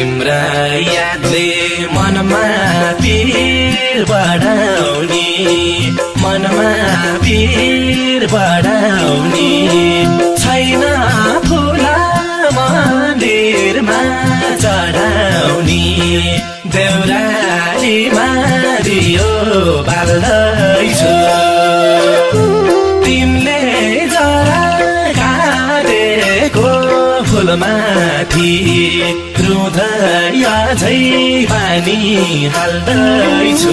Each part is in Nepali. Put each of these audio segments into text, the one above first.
तिम्रा यादले मनमा पीर बढाउने मनमा पीर बढाउने छैन फुला मन्दिरमा चढाउने देउराली मारियो बाल्दैछु तिमीले जरा काटेको फुलमाथि हृदय झै पानी हाल्दैछु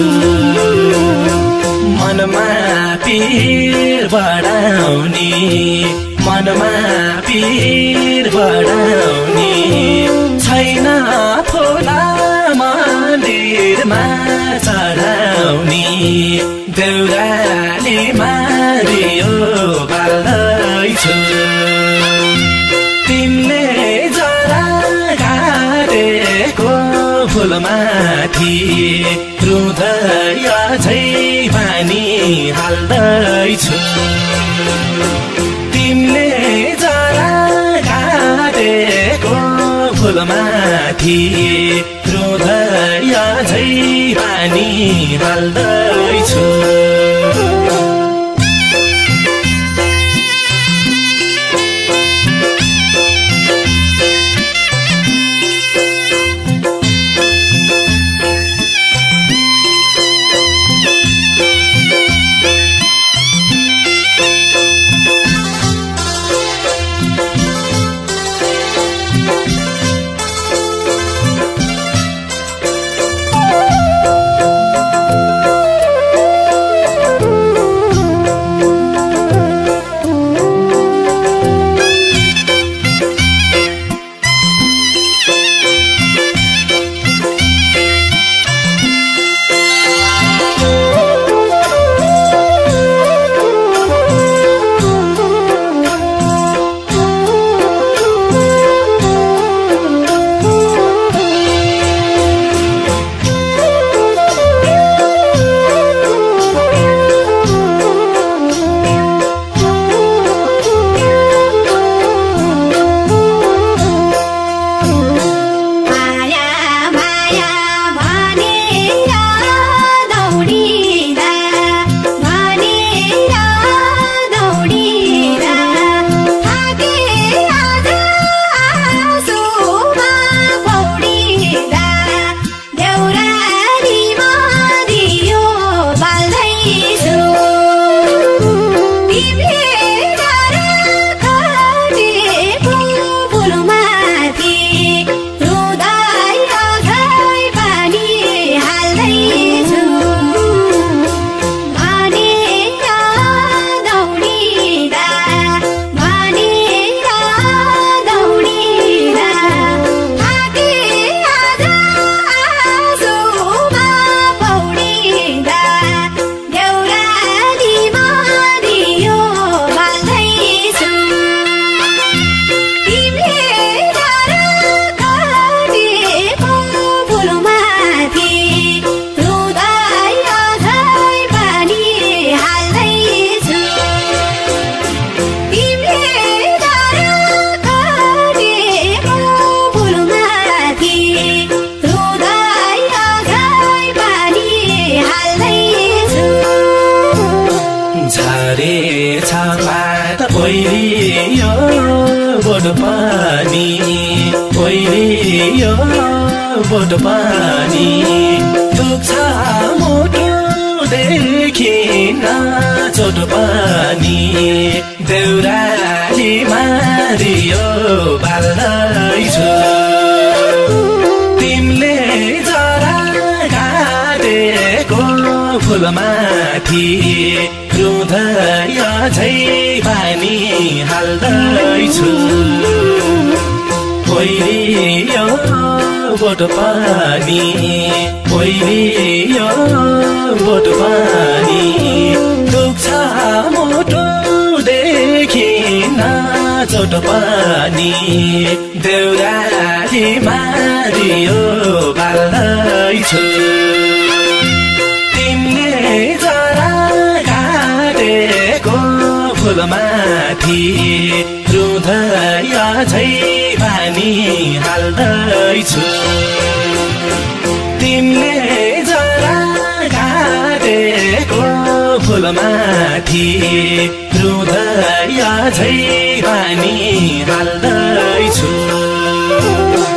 मनमा पीर बढाउने मनमा पीर बढाउने छैन फुला मन्दिरमा चढाउने देउराली मारियो बाल्दैछु तिमीले जरा काटेको फुलमाथि हृदय झै पानी हाल्दैछु तिमीले जरा काटेको फुलमाथि हृदय झै पानी हाल्दैछु पानी ओइरियो बोट पानी दुख्छ मुटुदेखि चोट पानी देउराली मारियो बाल्दैछु तिमीले जरा काटेको फुलमाथि हृदय झै पानी हाल्दैछु ओइरियो बोट पानी ओइरियो बोट पानी दुख्छ मुटुदेखि चोट पानी देउराली मारियो बाल्दैछु तिमीले जरा काटेको फुलमाथि हृदय झै पानी पानी हाल्दैछु तिमीले जरा काटेको फुलमाथि रुँदै अझै पानी हाल्दैछु